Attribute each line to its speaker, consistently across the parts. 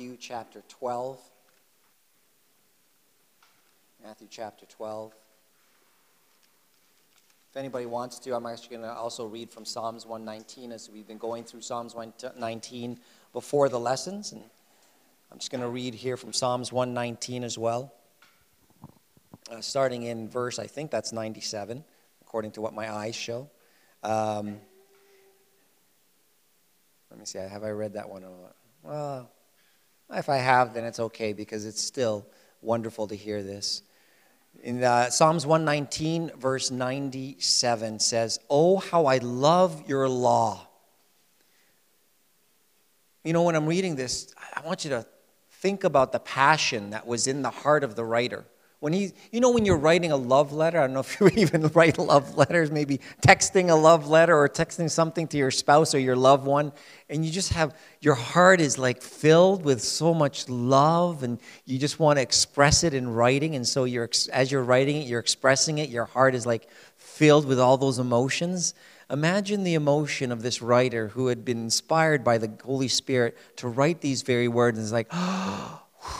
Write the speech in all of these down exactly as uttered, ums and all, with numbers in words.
Speaker 1: Matthew chapter twelve. Matthew chapter twelve. If anybody wants to, I'm actually going to also read from Psalms one nineteen as we've been going through Psalms one nineteen before the lessons. And I'm just going to read here from Psalms one nineteen as well. Uh, starting in verse, I think that's ninety-seven, according to what my eyes show. Um, let me see, have I read that one? Well, if I have, then it's okay, because it's still wonderful to hear this. In uh, Psalms one nineteen, verse ninety-seven says, "Oh, how I love your law." You know, when I'm reading this, I want you to think about the passion that was in the heart of the writer. When he, you know, when you're writing a love letter, I don't know if you even write love letters, maybe texting a love letter or texting something to your spouse or your loved one, and you just have, your heart is like filled with so much love, and you just want to express it in writing, and so you're, as you're writing it, you're expressing it, your heart is like filled with all those emotions. Imagine the emotion of this writer who had been inspired by the Holy Spirit to write these very words, and is like, oh,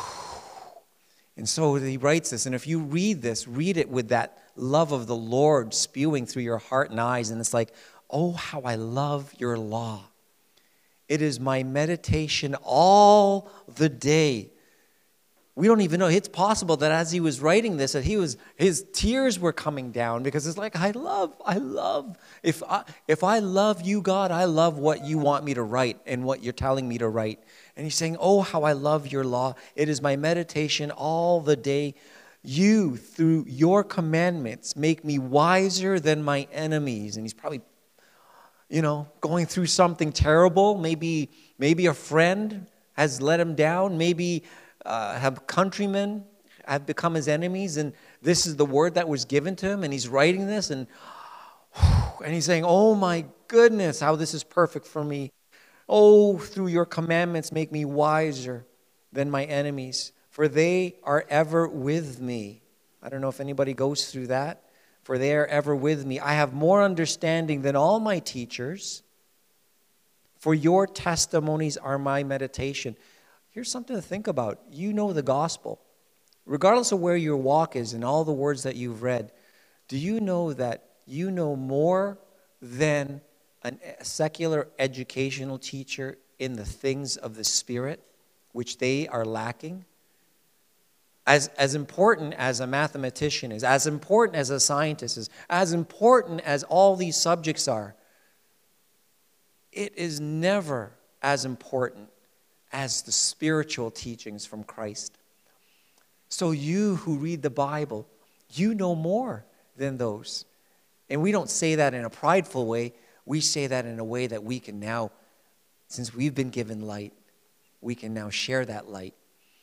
Speaker 1: and so he writes this, and if you read this, read it with that love of the Lord spewing through your heart and eyes, and it's like, oh, how I love your law. It is my meditation all the day. We don't even know. It's possible that as he was writing this, that he was, his tears were coming down, because it's like, I love, I love. If I, if I love you, God, I love what you want me to write and what you're telling me to write. And he's saying, oh, how I love your law. It is my meditation all the day. You, through your commandments, make me wiser than my enemies. And he's probably, you know, going through something terrible. Maybe, maybe a friend has let him down. Maybe uh, have countrymen have become his enemies. And this is the word that was given to him. And he's writing this. And, and he's saying, oh, my goodness, how this is perfect for me. Oh, through your commandments, make me wiser than my enemies, for they are ever with me. I don't know if anybody goes through that. For they are ever with me. I have more understanding than all my teachers, for your testimonies are my meditation. Here's something to think about. You know the gospel. Regardless of where your walk is and all the words that you've read, do you know that you know more than a secular educational teacher in the things of the Spirit, which they are lacking? As, as important as a mathematician is, as important as a scientist is, as important as all these subjects are, it is never as important as the spiritual teachings from Christ. So you who read the Bible, you know more than those. And we don't say that in a prideful way. We say that in a way that we can now, since we've been given light, we can now share that light.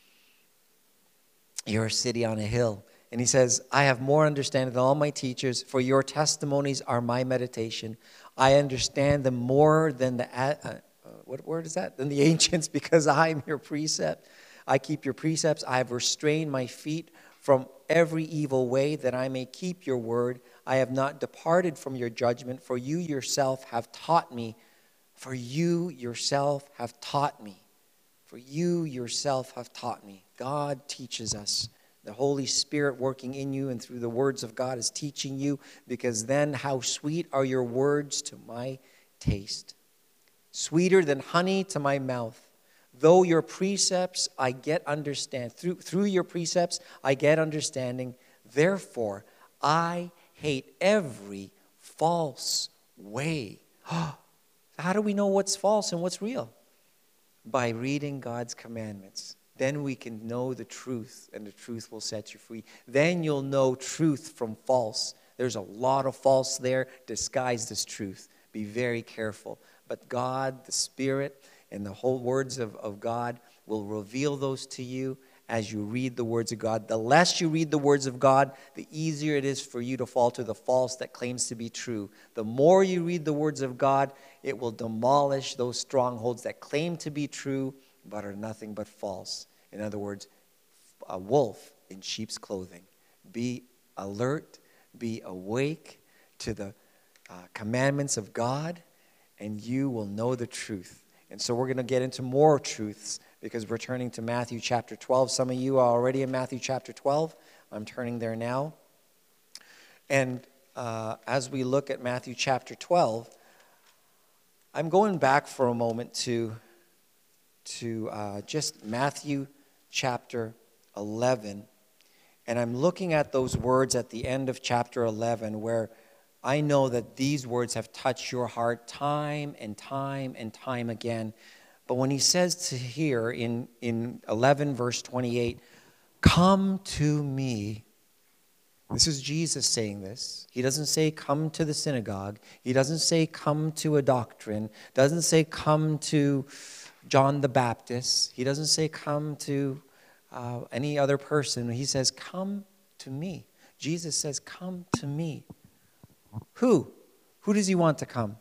Speaker 1: You're a city on a hill. And he says, I have more understanding than all my teachers, for your testimonies are my meditation. I understand them more than the, uh, uh, what word is that? Than the ancients, because I am your precept. I keep your precepts. I have restrained my feet from every evil way, that I may keep your word. I have not departed from your judgment, for you yourself have taught me. For you yourself have taught me. For you yourself have taught me. God teaches us. The Holy Spirit working in you and through the words of God is teaching you, because then how sweet are your words to my taste. Sweeter than honey to my mouth. Though your precepts I get understand. Through, through your precepts I get understanding. Therefore I hate every false way. How do we know what's false and what's real? By reading God's commandments. Then we can know the truth, and the truth will set you free. Then you'll know truth from false. There's a lot of false there disguised as truth. Be very careful. But God, the Spirit, and the whole words of, of God will reveal those to you as you read the words of God. The less you read the words of God, the easier it is for you to fall to the false that claims to be true. The more you read the words of God, it will demolish those strongholds that claim to be true but are nothing but false. In other words, a wolf in sheep's clothing. Be alert, be awake to the uh, commandments of God, and you will know the truth. And so we're going to get into more truths because we're turning to Matthew chapter twelve. Some of you are already in Matthew chapter twelve. I'm turning there now. And uh, as we look at Matthew chapter twelve, I'm going back for a moment to, to uh, just Matthew chapter eleven. And I'm looking at those words at the end of chapter eleven where I know that these words have touched your heart time and time and time again. But when he says to here in, in eleven verse twenty-eight, come to me. This is Jesus saying this. He doesn't say come to the synagogue. He doesn't say come to a doctrine. Doesn't say come to John the Baptist. He doesn't say come to uh, any other person. He says come to me. Jesus says come to me. Who? Who does he want to come?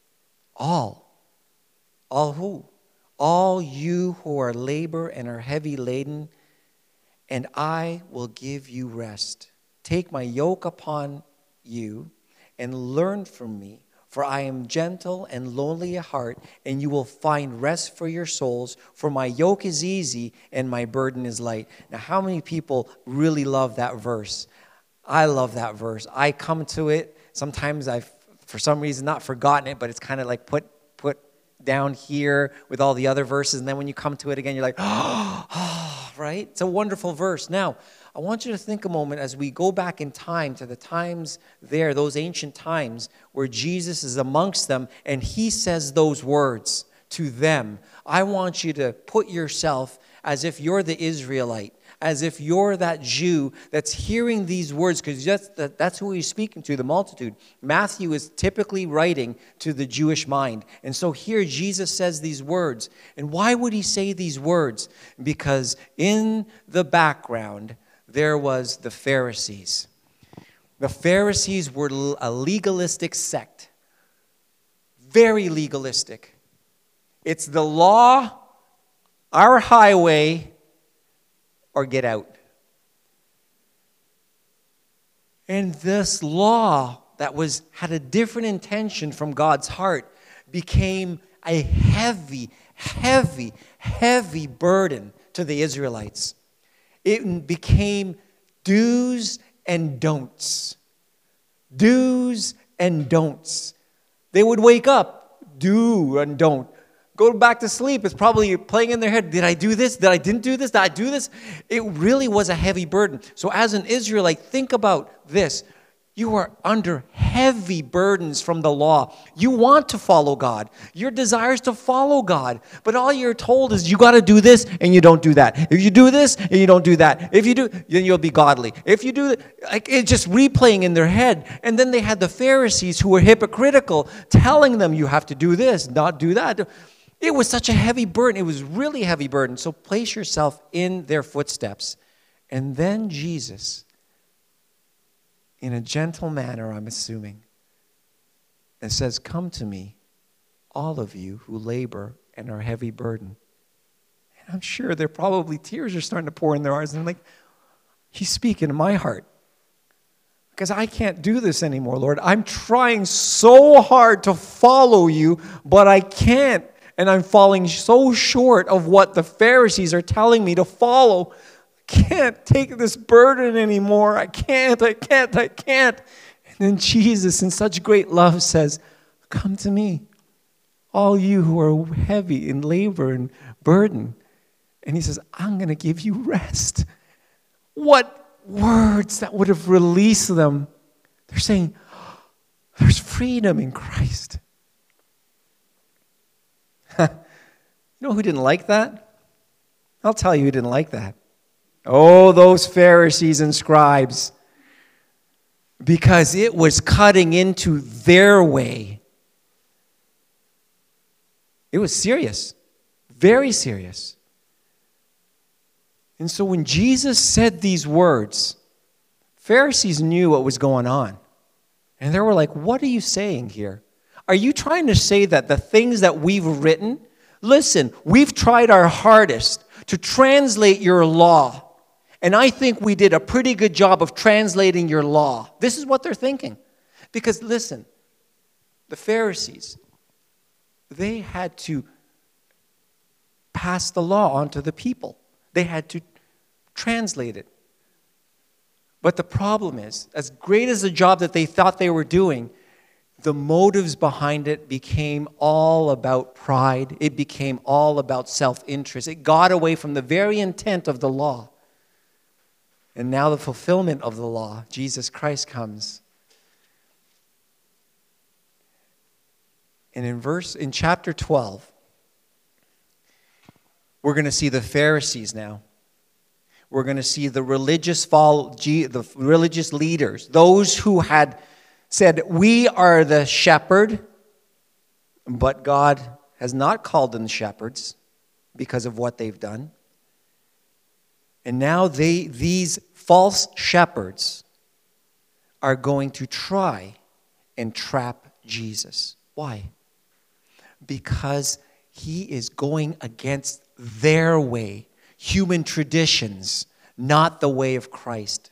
Speaker 1: All. All who? All you who are labor and are heavy laden, and I will give you rest. Take my yoke upon you and learn from me, for I am gentle and lowly at heart, and you will find rest for your souls, for my yoke is easy and my burden is light. Now, how many people really love that verse? I love that verse. I come to it. Sometimes I've, for some reason, not forgotten it, but it's kind of like put put down here with all the other verses, and then when you come to it again, you're like, oh, right? It's a wonderful verse. Now, I want you to think a moment as we go back in time to the times there, those ancient times where Jesus is amongst them and he says those words to them. I want you to put yourself as if you're the Israelite, as if you're that Jew that's hearing these words, because that's, that's who he's speaking to, the multitude. Matthew is typically writing to the Jewish mind. And so here Jesus says these words. And why would he say these words? Because in the background, there was the Pharisees. The Pharisees were a legalistic sect. Very legalistic. It's the law, our highway, or get out. And this law that was had a different intention from God's heart became a heavy, heavy, heavy burden to the Israelites. It became do's and don'ts. Do's and don'ts. They would wake up, do and don't. Go back to sleep. It's probably playing in their head. Did I do this? Did I didn't do this? Did I do this? It really was a heavy burden. So as an Israelite, think about this. You are under heavy burdens from the law. You want to follow God. Your desire is to follow God. But all you're told is you got to do this and you don't do that. If you do this and you don't do that. If you do, then you'll be godly. If you do, like, it's just replaying in their head. And then they had the Pharisees who were hypocritical, telling them you have to do this, not do that. It was such a heavy burden. It was really a heavy burden. So place yourself in their footsteps. And then Jesus, in a gentle manner, I'm assuming, and says, come to me, all of you who labor and are heavy burden. And I'm sure there probably tears are starting to pour in their eyes. And I'm like, he's speaking to my heart. Because I can't do this anymore, Lord. I'm trying so hard to follow you, but I can't. And I'm falling so short of what the Pharisees are telling me to follow. Can't take this burden anymore. I can't, I can't, I can't. And then Jesus, in such great love, says, come to me, all you who are heavy in labor and burden. And he says, I'm going to give you rest. What words that would have released them. They're saying, there's freedom in Christ. You know who didn't like that? I'll tell you who didn't like that. Oh, those Pharisees and scribes. Because it was cutting into their way. It was serious. Very serious. And so when Jesus said these words, Pharisees knew what was going on. And they were like, what are you saying here? Are you trying to say that the things that we've written, listen, we've tried our hardest to translate your law. And I think we did a pretty good job of translating your law. This is what they're thinking. Because listen, the Pharisees, they had to pass the law on to the people. They had to translate it. But the problem is, as great as the job that they thought they were doing, the motives behind it became all about pride. It became all about self-interest. It got away from the very intent of the law. And now the fulfillment of the law, Jesus Christ comes. And in verse, in chapter twelve, we're going to see the Pharisees now. We're going to see the religious follow, the religious leaders, those who had said, we are the shepherd, but God has not called them shepherds because of what they've done. And now they, these false shepherds are going to try and trap Jesus. Why? Because he is going against their way, human traditions, not the way of Christ.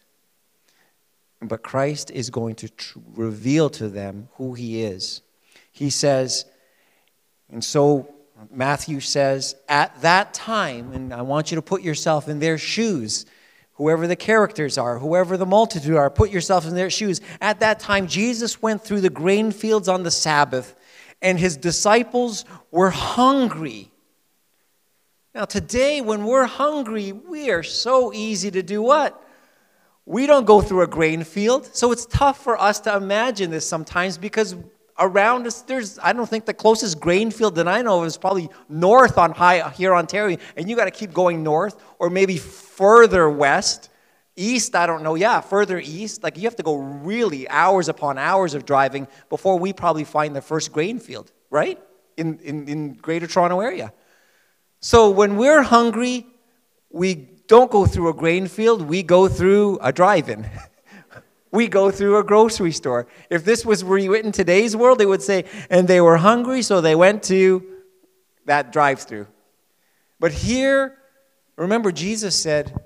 Speaker 1: But Christ is going to tr- reveal to them who he is. He says, and so Matthew says, at that time, and I want you to put yourself in their shoes, whoever the characters are, whoever the multitude are, put yourself in their shoes. At that time, Jesus went through the grain fields on the Sabbath, and his disciples were hungry. Now today, when we're hungry, we are so easy to do what? We don't go through a grain field, so it's tough for us to imagine this sometimes because around us, there's, I don't think the closest grain field that I know of is probably north on high here, Ontario, and you got to keep going north or maybe further west, east, I don't know, yeah, further east. Like you have to go really hours upon hours of driving before we probably find the first grain field, right? In, in, in Greater Toronto area. So when we're hungry, we don't go through a grain field, we go through a drive-in. We go through a grocery store. If this was rewritten today's world, they would say, and they were hungry, so they went to that drive-through. But here, remember Jesus said,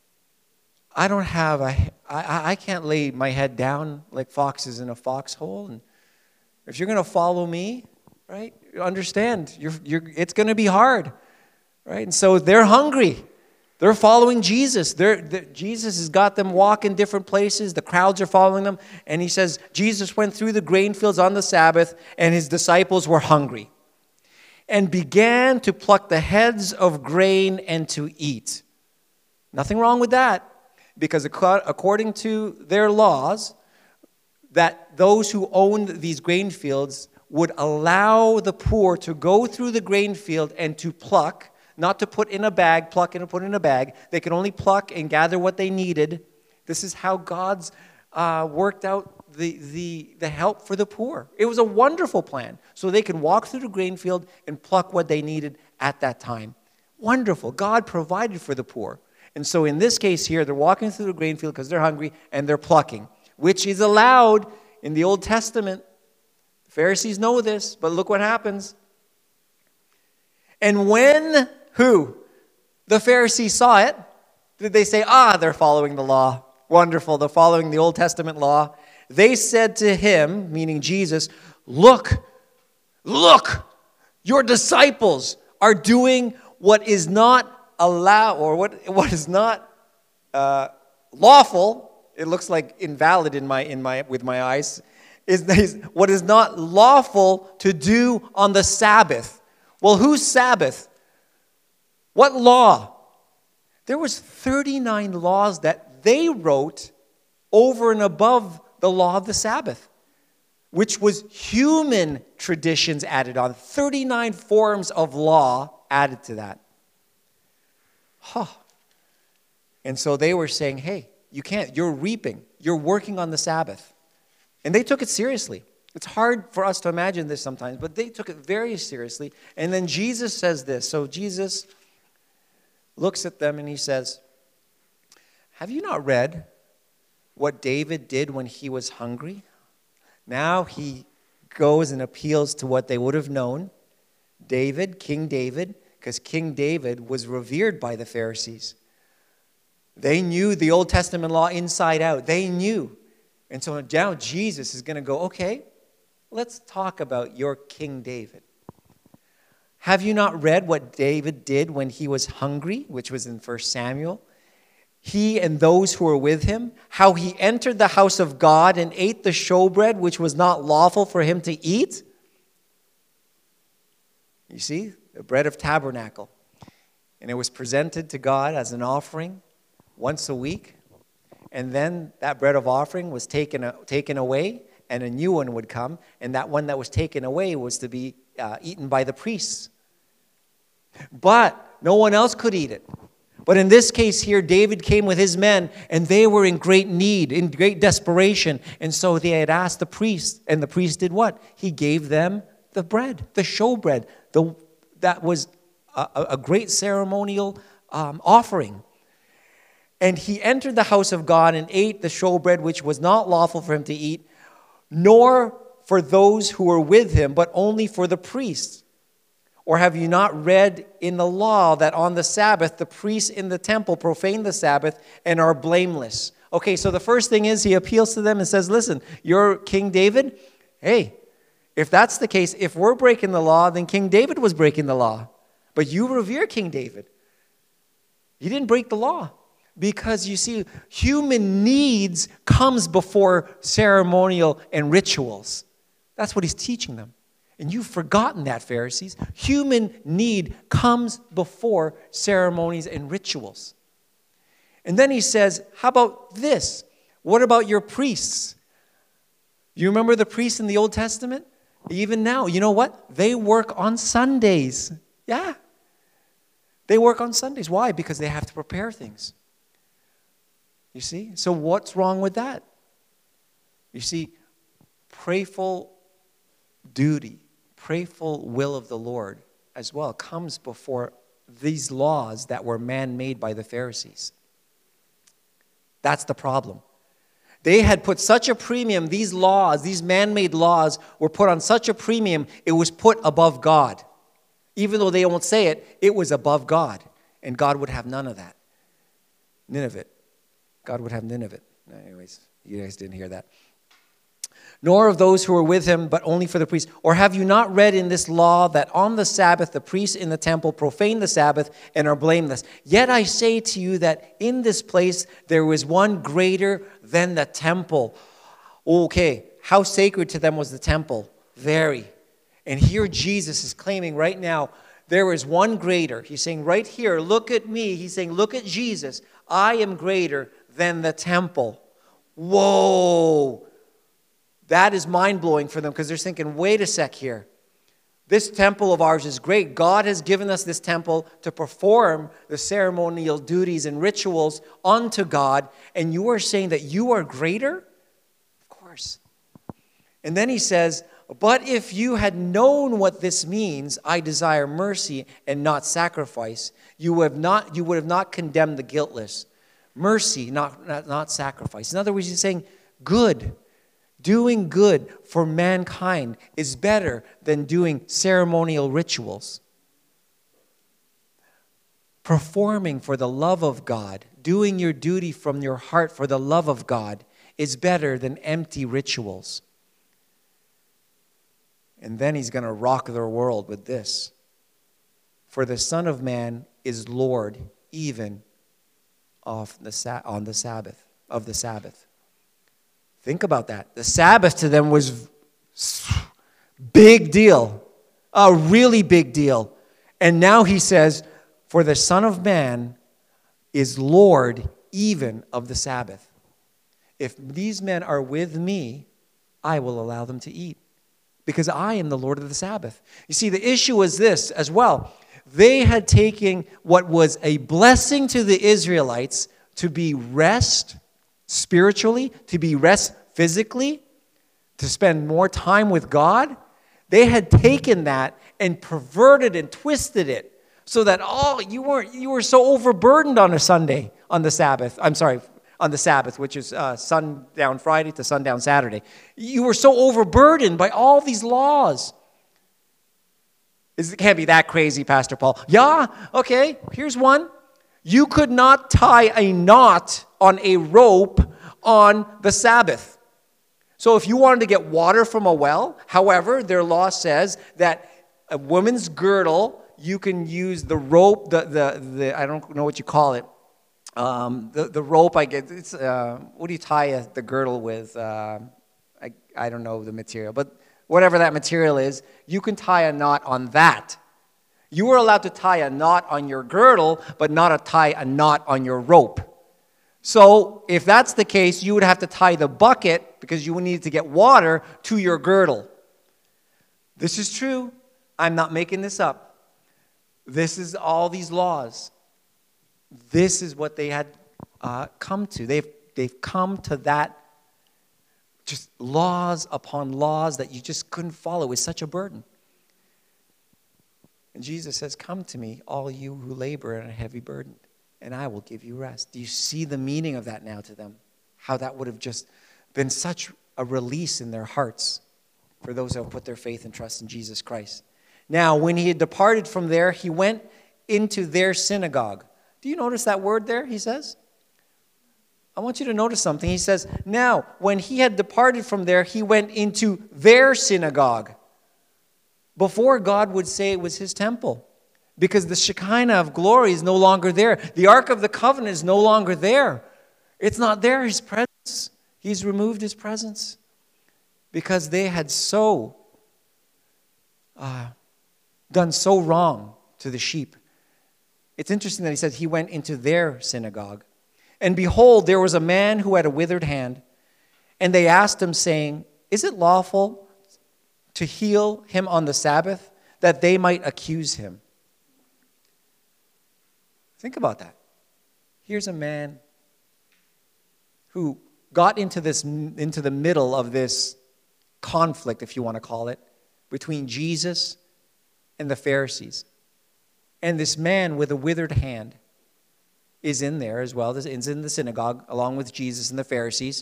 Speaker 1: I don't have, a, I, I can't lay my head down like foxes in a foxhole. And if you're going to follow me, right, understand, you're, you're, it's going to be hard, right? And so they're hungry. They're following Jesus. They're, they're, Jesus has got them walking different places. The crowds are following them. And he says, Jesus went through the grain fields on the Sabbath, and his disciples were hungry, and began to pluck the heads of grain and to eat. Nothing wrong with that, because according to their laws, that those who owned these grain fields would allow the poor to go through the grain field and to pluck, not to put in a bag, pluck and put in a bag. They could only pluck and gather what they needed. This is how God's uh, worked out the, the, the help for the poor. It was a wonderful plan. So they could walk through the grain field and pluck what they needed at that time. Wonderful. God provided for the poor. And so in this case here, they're walking through the grain field because they're hungry and they're plucking, which is allowed in the Old Testament. The Pharisees know this, but look what happens. And when... Who? The Pharisees saw it. Did they say, ah, they're following the law? Wonderful, they're following the Old Testament law. They said to him, meaning Jesus, look, look, your disciples are doing what is not allowed, or what, what is not uh, lawful. It looks like invalid in my, in my, with my eyes. Is, is what is not lawful to do on the Sabbath. Well, whose Sabbath? What law? There was thirty-nine laws that they wrote over and above the law of the Sabbath, which was human traditions added on. thirty-nine forms of law added to that. Huh. And so they were saying, hey, you can't, you're reaping, you're working on the Sabbath. And they took it seriously. It's hard for us to imagine this sometimes, but they took it very seriously. And then Jesus says this. So Jesus looks at them and he says, have you not read what David did when he was hungry? Now he goes and appeals to what they would have known. David, King David, because King David was revered by the Pharisees. They knew the Old Testament law inside out. They knew. And so now Jesus is going to go, okay, let's talk about your King David. Have you not read what David did when he was hungry, which was in First Samuel? He and those who were with him, how he entered the house of God and ate the showbread, which was not lawful for him to eat. You see, the bread of tabernacle. And it was presented to God as an offering once a week. And then that bread of offering was taken, taken away, and a new one would come. And that one that was taken away was to be uh, eaten by the priests. But no one else could eat it. But in this case here, David came with his men, and they were in great need, in great desperation. And so they had asked the priest, and the priest did what? He gave them the bread, the showbread. The, that was a, a great ceremonial um, offering. And he entered the house of God and ate the showbread, which was not lawful for him to eat, nor for those who were with him, but only for the priests. Or have you not read in the law that on the Sabbath, the priests in the temple profane the Sabbath and are blameless? Okay, so the first thing is he appeals to them and says, listen, you're King David. Hey, if that's the case, if we're breaking the law, then King David was breaking the law. But you revere King David. He didn't break the law. Because you see, human needs comes before ceremonial and rituals. That's what he's teaching them. And you've forgotten that, Pharisees. Human need comes before ceremonies and rituals. And then he says, how about this? What about your priests? You remember the priests in the Old Testament? Even now, you know what? They work on Sundays. Yeah. They work on Sundays. Why? Because they have to prepare things. You see? So what's wrong with that? You see, prayerful duty, prayerful will of the Lord as well comes before these laws that were man-made by the Pharisees. That's the problem. They had put such a premium, these laws, these man-made laws were put on such a premium, it was put above God. Even though they won't say it, it was above God. And God would have none of that. None of it. God would have none of it. Anyways, you guys didn't hear that. Nor of those who were with him, but only for the priests. Or have you not read in this law that on the Sabbath the priests in the temple profane the Sabbath and are blameless? Yet I say to you that in this place there was one greater than the temple. Okay, how sacred to them was the temple? Very. And here Jesus is claiming right now, there is one greater. He's saying right here, look at me. He's saying, look at Jesus. I am greater than the temple. Whoa. That is mind-blowing for them because they're thinking, wait a sec here. This temple of ours is great. God has given us this temple to perform the ceremonial duties and rituals unto God. And you are saying that you are greater? Of course. And then he says, but if you had known what this means, I desire mercy and not sacrifice, you would have not, you would have not condemned the guiltless. Mercy, not, not, not sacrifice. In other words, he's saying good. Doing good for mankind is better than doing ceremonial rituals. Performing for the love of God, doing your duty from your heart for the love of God is better than empty rituals. And then he's going to rock their world with this. For the Son of Man is Lord even of the, on the Sabbath, of the Sabbath. Think about that. The Sabbath to them was big deal, a really big deal. And now he says, for the Son of Man is Lord even of the Sabbath. If these men are with me, I will allow them to eat because I am the Lord of the Sabbath. You see, the issue is this as well. They had taken what was a blessing to the Israelites to be rest spiritually, to be rest physically, to spend more time with God. They had taken that and perverted and twisted it so that oh, you weren't you were so overburdened on a Sunday, on the Sabbath. I'm sorry, on the Sabbath, which is uh, sundown Friday to sundown Saturday. You were so overburdened by all these laws. It can't be that crazy, Pastor Paul. Yeah, okay, here's one. You could not tie a knot on a rope on the Sabbath. So if you wanted to get water from a well, however, their law says that a woman's girdle. You can use the rope, the, the, the I don't know what you call it. Um, the, the rope, I get, it's, uh, what do you tie a, the girdle with? Uh, I, I don't know the material, but whatever that material is, you can tie a knot on that. You are allowed to tie a knot on your girdle, but not a tie a knot on your rope. So if that's the case, you would have to tie the bucket, because you would need to get water, to your girdle. This is true. I'm not making this up. This is all these laws. This is what they had uh, come to. They've, they've come to that, just laws upon laws that you just couldn't follow. It's such a burden. And Jesus says, come to me, all you who labor and are heavy burdened, and I will give you rest. Do you see the meaning of that now to them? How that would have just been such a release in their hearts for those who have put their faith and trust in Jesus Christ. Now, when he had departed from there, he went into their synagogue. Do you notice that word there, he says? I want you to notice something. He says, now, when he had departed from there, he went into their synagogue. Before, God would say it was his temple, because the Shekinah of glory is no longer there. The Ark of the Covenant is no longer there. It's not there, his presence. He's removed his presence because they had so uh, done so wrong to the sheep. It's interesting that he said he went into their synagogue. And behold, there was a man who had a withered hand. And they asked him, saying, is it lawful to heal him on the Sabbath, that they might accuse him? Think about that. Here's a man who got into this, into the middle of this conflict, if you want to call it, between Jesus and the Pharisees. And this man with a withered hand is in there as well, is in the synagogue, along with Jesus and the Pharisees.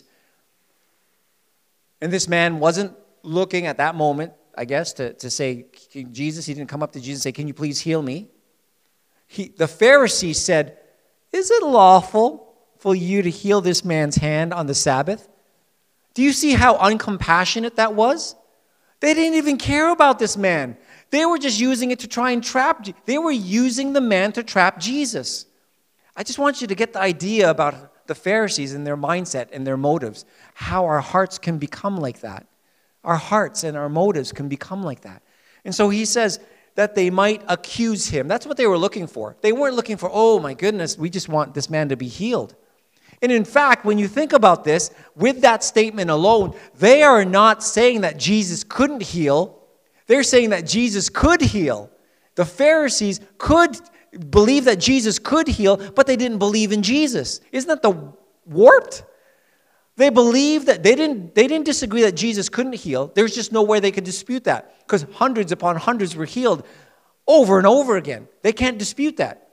Speaker 1: And this man wasn't looking at that moment, I guess, to, to say, Jesus, he didn't come up to Jesus and say, can you please heal me? He, the Pharisees said, is it lawful for you to heal this man's hand on the Sabbath? Do you see how uncompassionate that was? They didn't even care about this man. They were just using it to try and trap. They were using the man to trap Jesus. I just want you to get the idea about the Pharisees and their mindset and their motives, how our hearts can become like that. Our hearts and our motives can become like that. And so he says that they might accuse him. That's what they were looking for. They weren't looking for, oh my goodness, we just want this man to be healed. And in fact, when you think about this, with that statement alone, they are not saying that Jesus couldn't heal. They're saying that Jesus could heal. The Pharisees could believe that Jesus could heal, but they didn't believe in Jesus. Isn't that the warped? They believed that they didn't, they didn't disagree that Jesus couldn't heal. There's just no way they could dispute that, because hundreds upon hundreds were healed over and over again. They can't dispute that.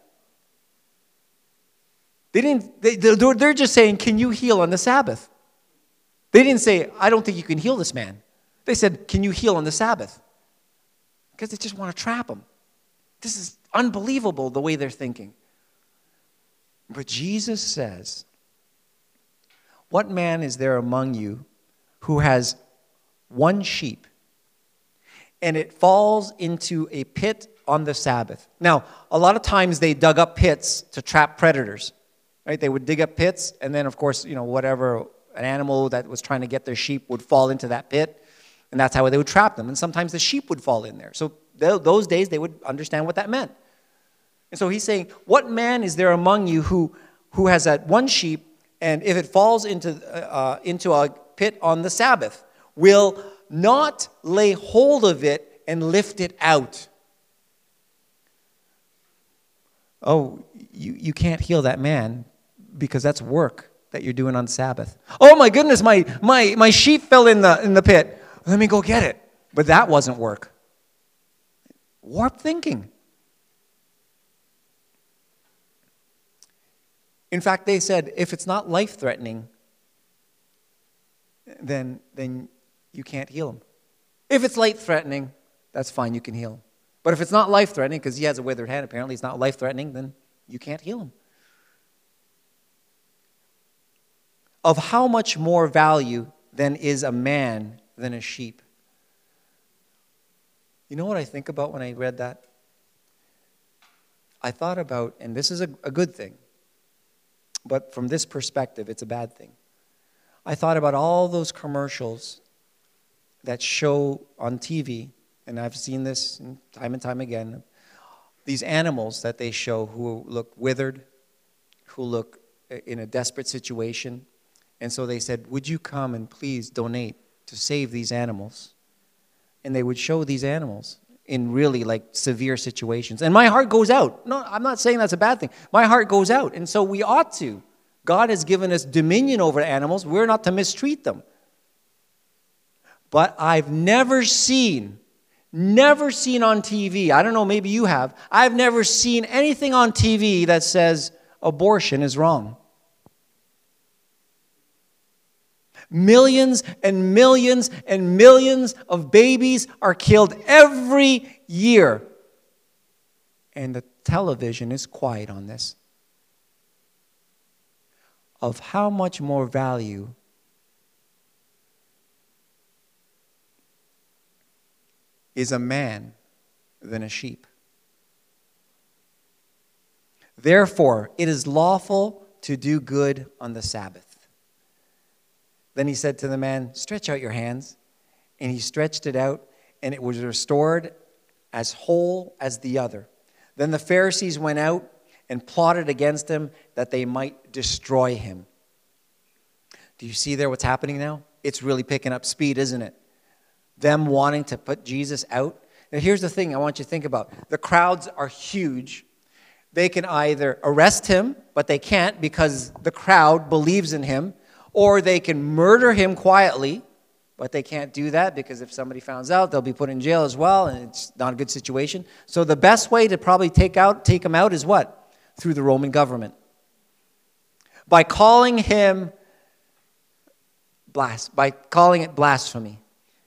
Speaker 1: They didn't, they, they're just saying, can you heal on the Sabbath? They didn't say, I don't think you can heal this man. They said, can you heal on the Sabbath? Because they just want to trap him. This is unbelievable the way they're thinking. But Jesus says, what man is there among you who has one sheep and it falls into a pit on the Sabbath? Now, a lot of times they dug up pits to trap predators, right? They would dig up pits, and then, of course, you know, whatever, an animal that was trying to get their sheep would fall into that pit, and that's how they would trap them. And sometimes the sheep would fall in there. So th- those days, they would understand what that meant. And so he's saying, what man is there among you who, who has that one sheep, and if it falls into, uh, into a pit on the Sabbath, will not lay hold of it and lift it out? Oh, you, you can't heal that man because that's work that you're doing on Sabbath. Oh my goodness, my, my, my sheep fell in the, in the pit. Let me go get it. But that wasn't work. Warped thinking. In fact, they said, if it's not life-threatening, then, then you can't heal him. If it's life-threatening, that's fine, you can heal him. But if it's not life-threatening, because he has a withered hand, apparently it's not life-threatening, then you can't heal him. Of how much more value then is a man than a sheep? You know what I think about when I read that? I thought about, and this is a, a good thing, but from this perspective, it's a bad thing. I thought about all those commercials that show on T V, and I've seen this time and time again, these animals that they show who look withered, who look in a desperate situation. And so they said, would you come and please donate to save these animals? And they would show these animals in really like severe situations. And my heart goes out. No, I'm not saying that's a bad thing. My heart goes out. And so we ought to. God has given us dominion over animals. We're not to mistreat them. But I've never seen, never seen on T V, I don't know, maybe you have, I've never seen anything on T V that says abortion is wrong. Millions and millions and millions of babies are killed every year. And the television is quiet on this. Of how much more value is a man than a sheep. Therefore, it is lawful to do good on the Sabbath. Then he said to the man, stretch out your hands. And he stretched it out, and it was restored as whole as the other. Then the Pharisees went out and plotted against him that they might destroy him. Do you see there what's happening now? It's really picking up speed, isn't it? Them wanting to put Jesus out. Now here's the thing I want you to think about. The crowds are huge. They can either arrest him, but they can't because the crowd believes in him. Or they can murder him quietly, but they can't do that because if somebody finds out, they'll be put in jail as well, and it's not a good situation. So the best way to probably take out, take him out is what? Through the Roman government. By calling him, blas- by calling it blasphemy.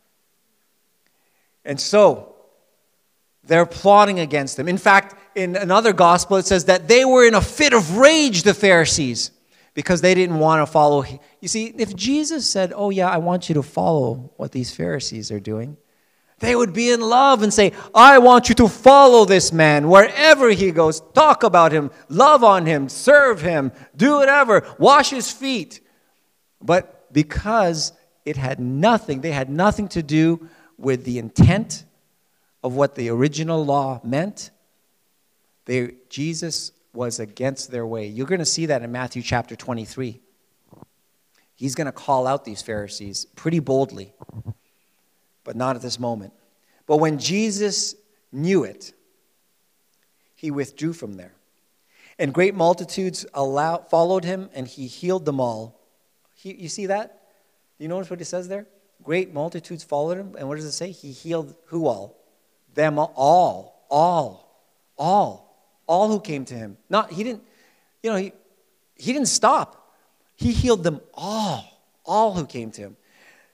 Speaker 1: And so, they're plotting against him. In fact, in another gospel, it says that they were in a fit of rage, the Pharisees, because they didn't want to follow. You see, if Jesus said, oh yeah, I want you to follow what these Pharisees are doing, they would be in love and say, I want you to follow this man wherever he goes. Talk about him, love on him, serve him, do whatever, wash his feet. But because it had nothing, they had nothing to do with the intent of what the original law meant, they, Jesus was against their way. You're going to see that in Matthew chapter twenty-three. He's going to call out these Pharisees pretty boldly, but not at this moment. But when Jesus knew it, he withdrew from there. And great multitudes allow, followed him, and he healed them all. He, you see that? You notice what it says there? Great multitudes followed him, and what does it say? He healed who all? Them all, all, all. All who came to him. Not, he didn't, you know, he, he didn't stop. He healed them all, all who came to him.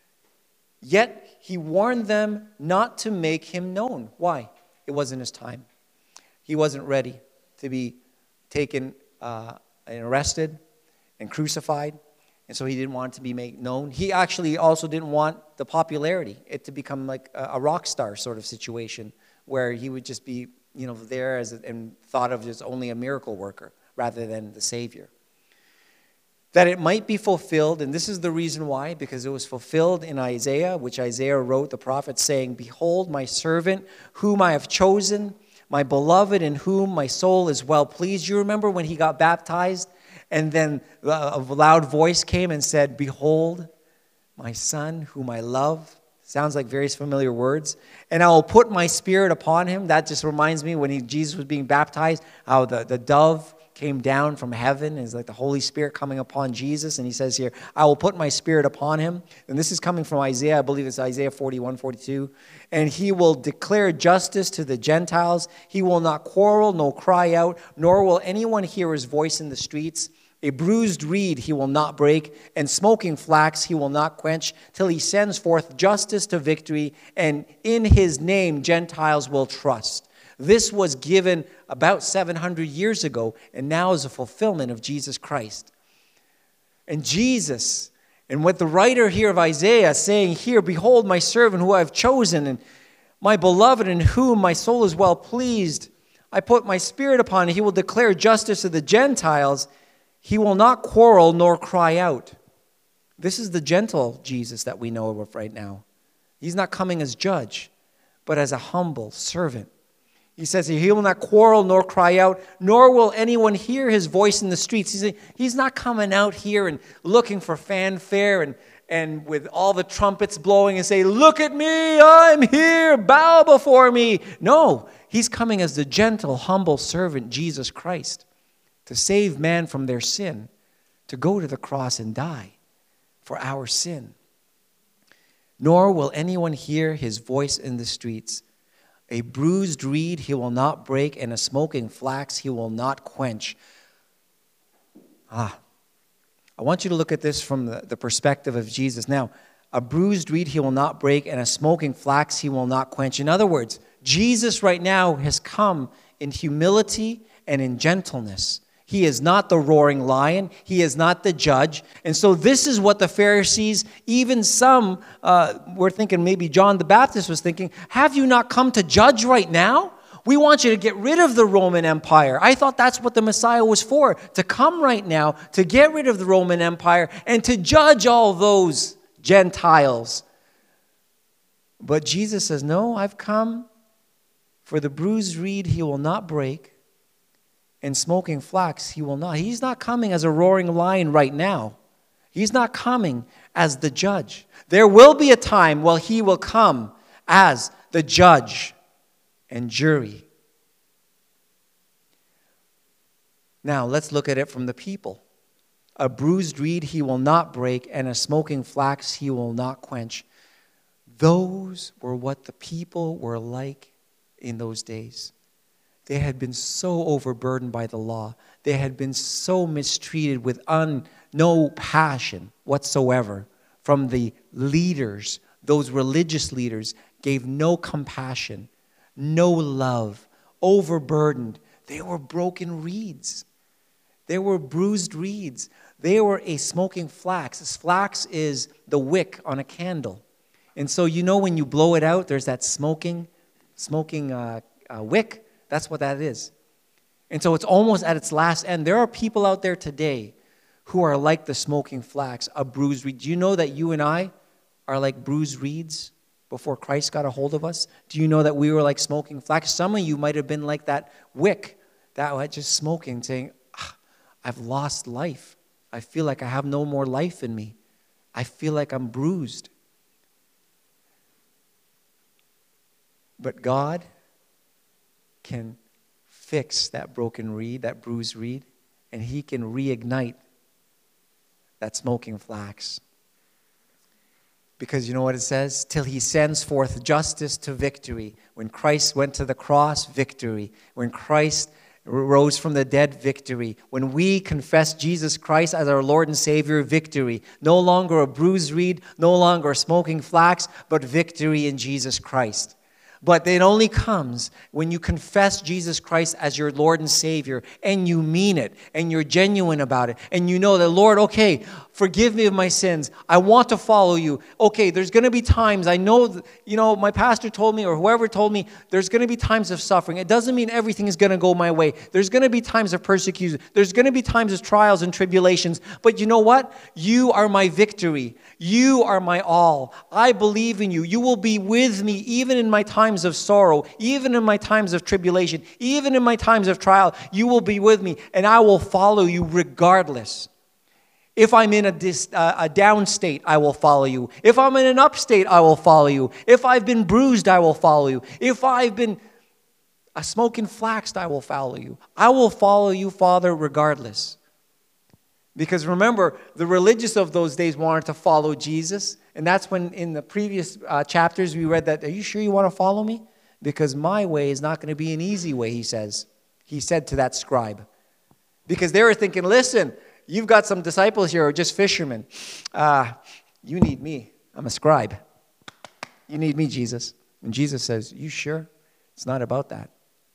Speaker 1: Yet he warned them not to make him known. Why? It wasn't his time. He wasn't ready to be taken uh, and arrested and crucified. And so he didn't want it to be made known. He actually also didn't want the popularity, it to become like a, a rock star sort of situation where he would just be, you know, there as a, and thought of as only a miracle worker rather than the Savior. That it might be fulfilled, and this is the reason why, because it was fulfilled in Isaiah, which Isaiah wrote, the prophet, saying, behold, my servant, whom I have chosen, my beloved, in whom my soul is well pleased. You remember when he got baptized, and then a loud voice came and said, behold, my son, whom I love. Sounds like very familiar words. And I will put my spirit upon him. That just reminds me when he, Jesus was being baptized, how the, the dove came down from heaven. It's like the Holy Spirit coming upon Jesus. And he says here, I will put my spirit upon him. And this is coming from Isaiah. I believe it's Isaiah forty-one, forty-two. And he will declare justice to the Gentiles. He will not quarrel, nor cry out, nor will anyone hear his voice in the streets. A bruised reed he will not break, and smoking flax he will not quench, till he sends forth justice to victory, and in his name Gentiles will trust. This was given about seven hundred years ago, and now is a fulfillment of Jesus Christ. And Jesus, and what the writer here of Isaiah is saying here, behold my servant who I have chosen, and My beloved in whom my soul is well pleased. I put my spirit upon him. He will declare justice to the Gentiles. He will not quarrel nor cry out. This is the gentle Jesus that we know of right now. He's not coming as judge, but as a humble servant. He says he will not quarrel nor cry out, nor will anyone hear his voice in the streets. He's, he's not coming out here and looking for fanfare and, and with all the trumpets blowing and say, look at me, I'm here, bow before me. No, he's coming as the gentle, humble servant, Jesus Christ, to save man from their sin, to go to the cross and die for our sin. Nor will anyone hear his voice in the streets. A bruised reed he will not break, and a smoking flax he will not quench. Ah, I want you to look at this from the, the perspective of Jesus. Now, a bruised reed he will not break, and a smoking flax he will not quench. In other words, Jesus right now has come in humility and in gentleness. He is not the roaring lion. He is not the judge. And so this is what the Pharisees, even some, uh, were thinking, maybe John the Baptist was thinking, have you not come to judge right now? We want you to get rid of the Roman Empire. I thought that's what the Messiah was for, to come right now, to get rid of the Roman Empire and to judge all those Gentiles. But Jesus says, no, I've come for the bruised reed he will not break, and smoking flax he will not. He's not coming as a roaring lion right now. He's not coming as the judge. There will be a time where he will come as the judge and jury. Now, let's look at it from the people. A bruised reed he will not break, and a smoking flax he will not quench. Those were what the people were like in those days. They had been so overburdened by the law. They had been so mistreated with un, no passion whatsoever from the leaders. Those religious leaders gave no compassion, no love, overburdened. They were broken reeds. They were bruised reeds. They were a smoking flax. Flax is the wick on a candle. And so you know when you blow it out, there's that smoking, smoking uh, uh, wick. That's what that is. And so it's almost at its last end. There are people out there today who are like the smoking flax, a bruised reed. Do you know that you and I are like bruised reeds before Christ got a hold of us? Do you know that we were like smoking flax? Some of you might have been like that wick that was just smoking, saying, ah, I've lost life. I feel like I have no more life in me. I feel like I'm bruised. But God can fix that broken reed, that bruised reed, and he can reignite that smoking flax. Because you know what it says? Till he sends forth justice to victory. When Christ went to the cross, victory. When Christ rose from the dead, victory. When we confess Jesus Christ as our Lord and Savior, victory. No longer a bruised reed, no longer a smoking flax, but victory in Jesus Christ. But it only comes when you confess Jesus Christ as your Lord and Savior, and you mean it, and you're genuine about it, and you know that, Lord, okay, forgive me of my sins. I want to follow you. Okay, there's going to be times, I know, you know, my pastor told me, or whoever told me, there's going to be times of suffering. It doesn't mean everything is going to go my way. There's going to be times of persecution. There's going to be times of trials and tribulations. But you know what? You are my victory. You are my all. I believe in you. You will be with me even in my times of sorrow, even in my times of tribulation, even in my times of trial. You will be with me, and I will follow you regardless. If I'm in a, dis, uh, a down state, I will follow you. If I'm in an up state, I will follow you. If I've been bruised, I will follow you. If I've been a smoking flax, I will follow you. I will follow you, Father, regardless. Because remember, the religious of those days wanted to follow Jesus. And that's when in the previous uh, chapters we read that, are you sure you want to follow me? Because my way is not going to be an easy way, he says. He said to that scribe. Because they were thinking, listen, you've got some disciples here who are just fishermen. Uh, you need me. I'm a scribe. You need me, Jesus. And Jesus says, you sure? It's not about that.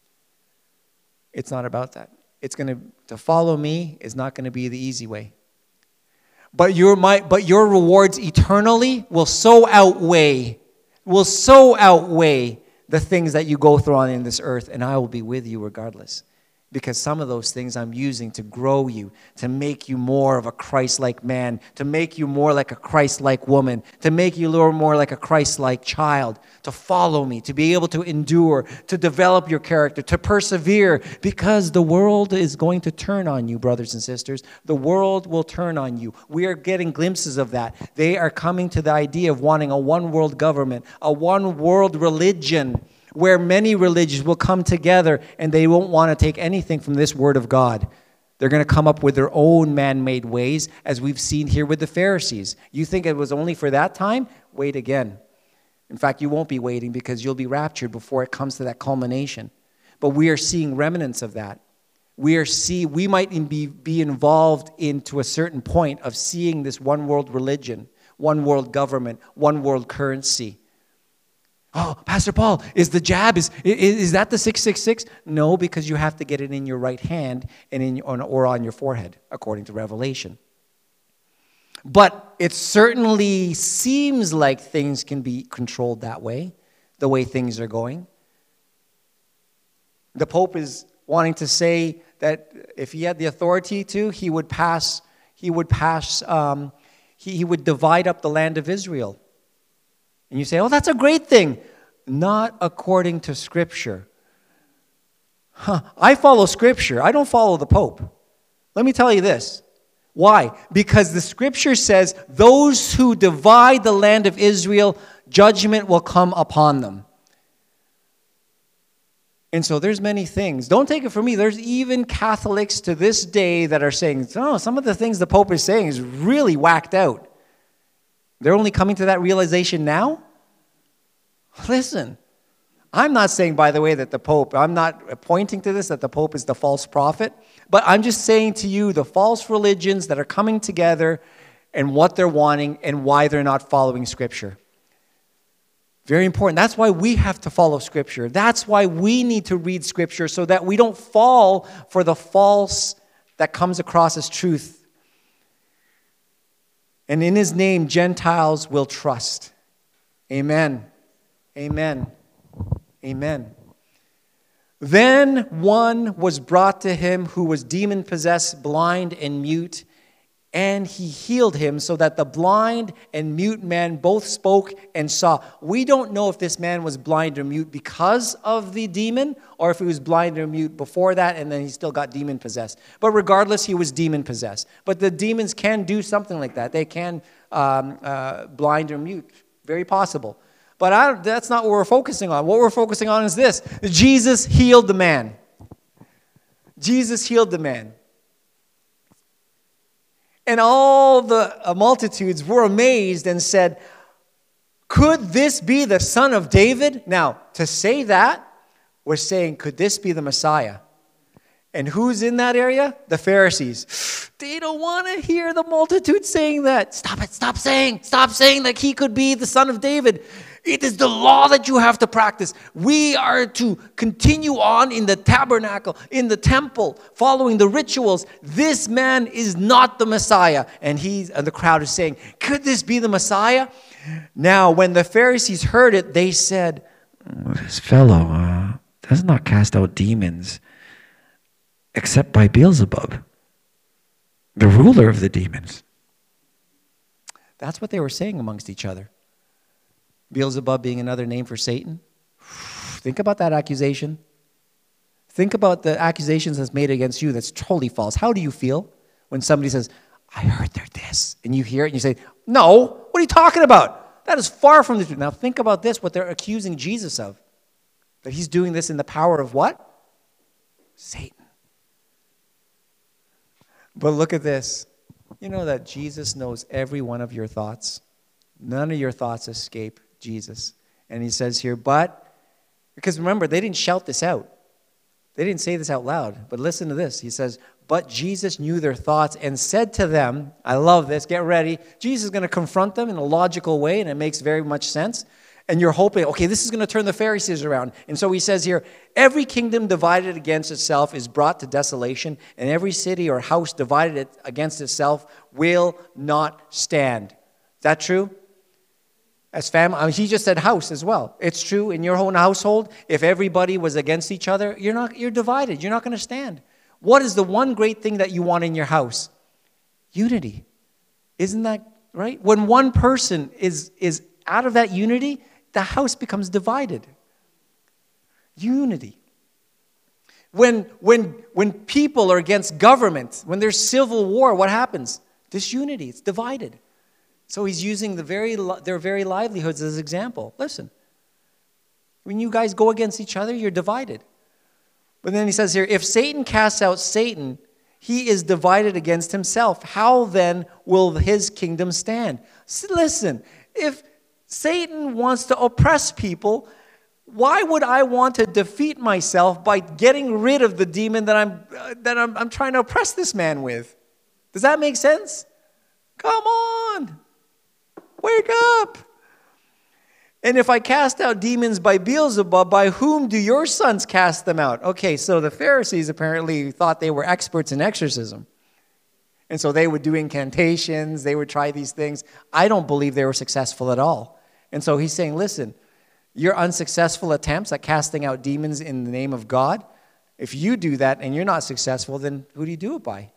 Speaker 1: It's not about that. It's going to, to follow me is not going to be the easy way. But your, my, but your rewards eternally will so outweigh, will so outweigh the things that you go through on in this earth, and I will be with you regardless. Because some of those things I'm using to grow you, to make you more of a Christ-like man, to make you more like a Christ-like woman, to make you more like a Christ-like child, to follow me, to be able to endure, to develop your character, to persevere, because the world is going to turn on you, brothers and sisters. The world will turn on you. We are getting glimpses of that. They are coming to the idea of wanting a one-world government, a one-world religion, where many religions will come together and they won't want to take anything from this word of God. They're going to come up with their own man-made ways, as we've seen here with the Pharisees. You think it was only for that time? Wait again. In fact, you won't be waiting, because you'll be raptured before it comes to that culmination. But we are seeing remnants of that. We are see we might be, be involved into a certain point of seeing this one world religion, one world government, one world currency. Oh, Pastor Paul, is the jab, is, is, is that the six six six? No, because you have to get it in your right hand and in on, or on your forehead, according to Revelation. But it certainly seems like things can be controlled that way, the way things are going. The Pope is wanting to say that if he had the authority to, he would pass, he would pass, um, he, he would divide up the land of Israel. And you say, oh, that's a great thing. Not according to Scripture. Huh. I follow Scripture. I don't follow the Pope. Let me tell you this. Why? Because the Scripture says, those who divide the land of Israel, judgment will come upon them. And so there's many things. Don't take it from me. There's even Catholics to this day that are saying, oh, some of the things the Pope is saying is really whacked out. They're only coming to that realization now? Listen, I'm not saying, by the way, that the Pope, I'm not pointing to this, that the Pope is the false prophet, but I'm just saying to you the false religions that are coming together and what they're wanting and why they're not following Scripture. Very important. That's why we have to follow Scripture. That's why we need to read Scripture, so that we don't fall for the false that comes across as truth. And in His name, Gentiles will trust. Amen. Amen. Amen. Then one was brought to him who was demon-possessed, blind and mute, and he healed him, so that the blind and mute man both spoke and saw. We don't know if this man was blind or mute because of the demon, or if he was blind or mute before that and then he still got demon-possessed. But regardless, he was demon-possessed. But the demons can do something like that. They can um, uh, blind or mute. Very possible. But I, that's not what we're focusing on. What we're focusing on is this. Jesus healed the man. Jesus healed the man. And all the multitudes were amazed and said, could this be the son of David? Now, to say that, we're saying, could this be the Messiah? And who's in that area? The Pharisees. They don't want to hear the multitude saying that. Stop it, stop saying, stop saying that he could be the son of David. It is the law that you have to practice. We are to continue on in the tabernacle, in the temple, following the rituals. This man is not the Messiah. And he, and the crowd is saying, could this be the Messiah? Now, when the Pharisees heard it, they said, this fellow uh, does not cast out demons except by Beelzebub, the ruler of the demons. That's what they were saying amongst each other. Beelzebub being another name for Satan. Think about that accusation. Think about the accusations that's made against you that's totally false. How do you feel when somebody says, I heard they're this, and you hear it and you say, no, what are you talking about? That is far from the truth. Now think about this, what they're accusing Jesus of. That he's doing this in the power of what? Satan. But look at this. You know that Jesus knows every one of your thoughts. None of your thoughts escape Jesus. And he says here, but, because remember, they didn't shout this out. They didn't say this out loud. But listen to this. He says, but Jesus knew their thoughts and said to them, I love this, get ready. Jesus is going to confront them in a logical way, and it makes very much sense. And you're hoping, okay, this is going to turn the Pharisees around. And so he says here, every kingdom divided against itself is brought to desolation, and every city or house divided against itself will not stand. Is that true? As family, I mean, he just said house as well. It's true in your own household. If everybody was against each other, you're not. You're divided. You're not going to stand. What is the one great thing that you want in your house? Unity. Isn't that right? When one person is is out of that unity, the house becomes divided. Unity. When when when people are against government, when there's civil war, what happens? Disunity. It's divided. So he's using the very their very livelihoods as an example. Listen, when you guys go against each other, you're divided. But then he says here, if Satan casts out Satan, he is divided against himself. How then will his kingdom stand? So listen, if Satan wants to oppress people, why would I want to defeat myself by getting rid of the demon that I'm uh, that I'm, I'm trying to oppress this man with? Does that make sense? Come on. Wake up. And if I cast out demons by Beelzebub, by whom do your sons cast them out? Okay, so the Pharisees apparently thought they were experts in exorcism. And so they would do incantations, they would try these things. I don't believe they were successful at all. And so he's saying, listen, your unsuccessful attempts at casting out demons in the name of God, if you do that and you're not successful, then who do you do it by?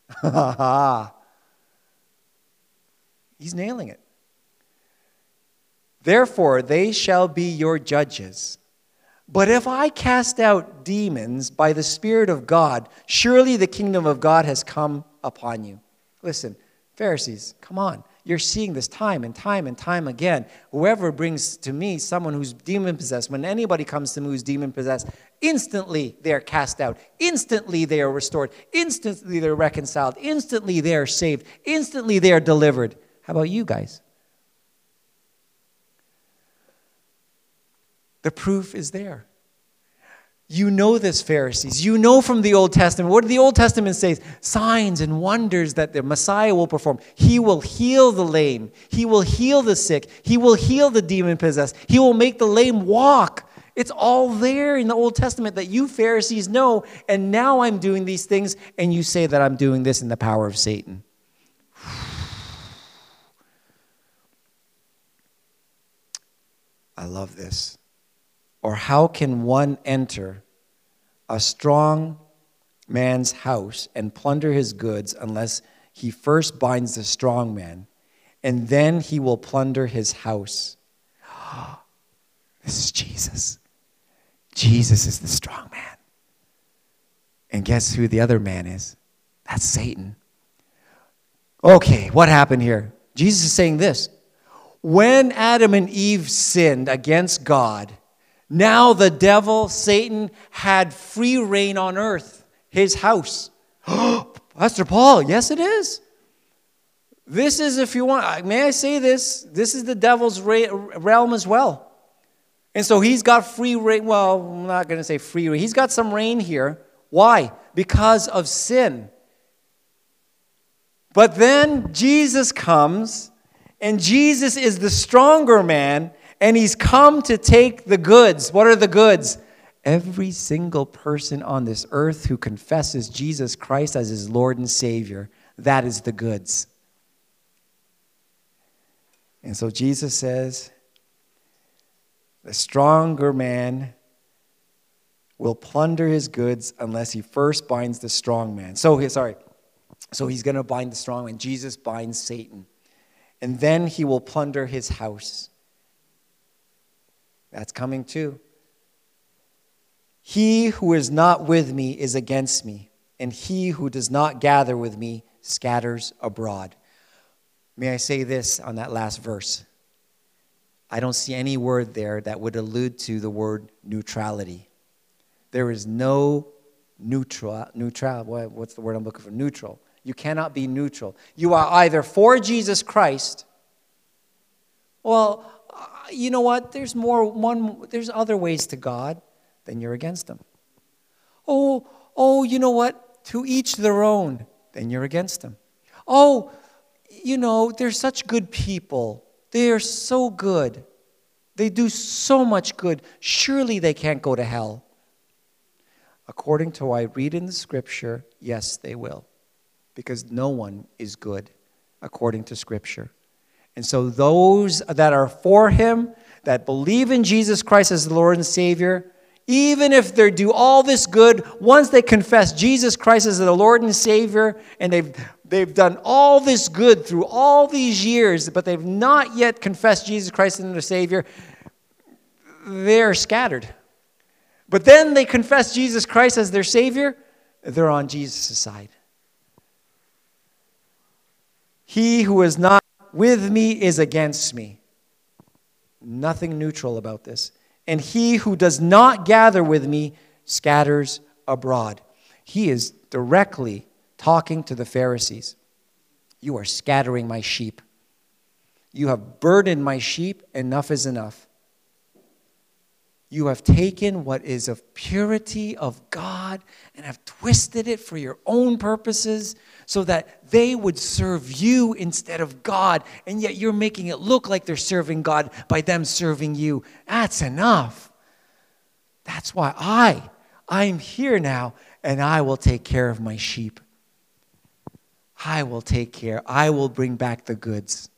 Speaker 1: He's nailing it. Therefore, they shall be your judges. But if I cast out demons by the Spirit of God, surely the kingdom of God has come upon you. Listen, Pharisees, come on. You're seeing this time and time and time again. Whoever brings to me someone who's demon-possessed, when anybody comes to me who's demon-possessed, instantly they are cast out. Instantly they are restored. Instantly they're reconciled. Instantly they are saved. Instantly they are delivered. How about you guys? The proof is there. You know this, Pharisees. You know from the Old Testament. What did the Old Testament say? Signs and wonders that the Messiah will perform. He will heal the lame. He will heal the sick. He will heal the demon-possessed. He will make the lame walk. It's all there in the Old Testament that you Pharisees know. And now I'm doing these things, and you say that I'm doing this in the power of Satan. I love this. Or how can one enter a strong man's house and plunder his goods unless he first binds the strong man, and then he will plunder his house? This is Jesus. Jesus is the strong man. And guess who the other man is? That's Satan. Okay, what happened here? Jesus is saying this. When Adam and Eve sinned against God, now the devil, Satan, had free reign on earth, his house. Pastor Paul, yes it is. This is, if you want, may I say this, this is the devil's realm as well. And so he's got free reign, well, I'm not going to say free reign. He's got some reign here. Why? Because of sin. But then Jesus comes, and Jesus is the stronger man, and he's come to take the goods. What are the goods? Every single person on this earth who confesses Jesus Christ as his Lord and Savior, that is the goods. And so Jesus says, the stronger man will plunder his goods unless he first binds the strong man. So, sorry. So he's going to bind the strong man. Jesus binds Satan. And then he will plunder his house. That's coming too. He who is not with me is against me, and he who does not gather with me scatters abroad. May I say this on that last verse? I don't see any word there that would allude to the word neutrality. There is no neutral, neutral, what's the word I'm looking for? Neutral. You cannot be neutral. You are either for Jesus Christ. Well, you know what? There's more one there's other ways to God, then you're against him. Oh, oh, you know what? To each their own, then you're against him. Oh, you know, they're such good people. They are so good. They do so much good. Surely they can't go to hell. According to what I read in the scripture, yes, they will. Because no one is good according to scripture. And so those that are for him, that believe in Jesus Christ as the Lord and Savior, even if they do all this good, once they confess Jesus Christ as the Lord and Savior, and they've, they've done all this good through all these years, but they've not yet confessed Jesus Christ as their Savior, they're scattered. But then they confess Jesus Christ as their Savior, they're on Jesus' side. He who is not with me is against me. Nothing neutral about this. And he who does not gather with me scatters abroad. He is directly talking to the Pharisees. You are scattering my sheep. You have burdened my sheep. Enough is enough. You have taken what is of purity of God and have twisted it for your own purposes so that they would serve you instead of God. And yet you're making it look like they're serving God by them serving you. That's enough. That's why I, I'm here now, and I will take care of my sheep. I will take care. I will bring back the goods.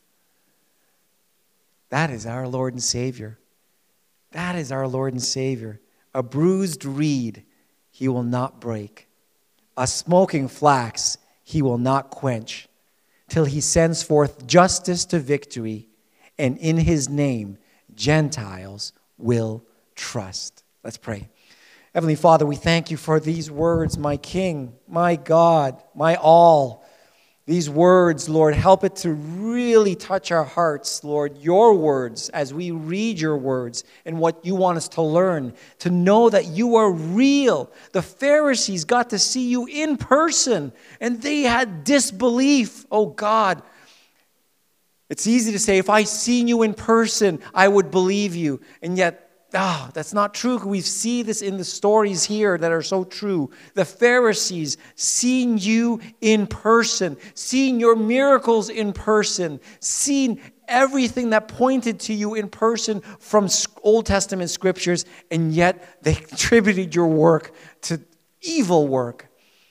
Speaker 1: That is our Lord and Savior. That is our Lord and Savior. A bruised reed he will not break. A smoking flax he will not quench, till he sends forth justice to victory, and in his name Gentiles will trust. Let's pray. Heavenly Father, we thank you for these words, my King, my God, my all. These words, Lord, help it to really touch our hearts, Lord, your words, as we read your words and what you want us to learn, to know that you are real. The Pharisees got to see you in person, and they had disbelief. Oh, God, it's easy to say, if I seen you in person, I would believe you. And yet, Ah, oh, that's not true. We see this in the stories here that are so true. The Pharisees seeing you in person, seeing your miracles in person, seeing everything that pointed to you in person from Old Testament scriptures, and yet they attributed your work to evil work.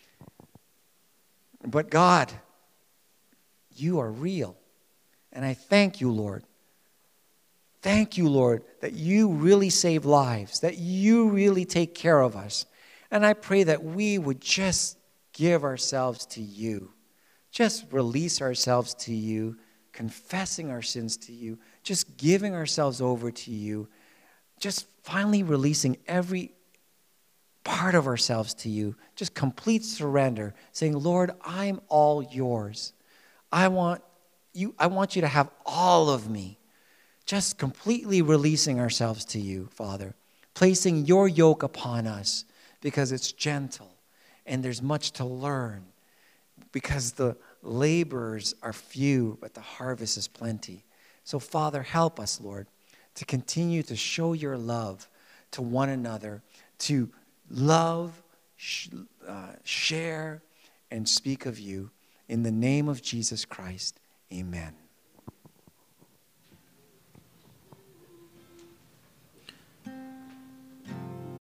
Speaker 1: But God, you are real. And I thank you, Lord. Thank you, Lord, that you really save lives, that you really take care of us. And I pray that we would just give ourselves to you, just release ourselves to you, confessing our sins to you, just giving ourselves over to you, just finally releasing every part of ourselves to you, just complete surrender, saying, Lord, I'm all yours. I want you, I want you to have all of me. Just completely releasing ourselves to you, Father. Placing your yoke upon us because it's gentle and there's much to learn. Because the laborers are few, but the harvest is plenty. So, Father, help us, Lord, to continue to show your love to one another, to love, sh- uh, share, and speak of you. In the name of Jesus Christ, amen.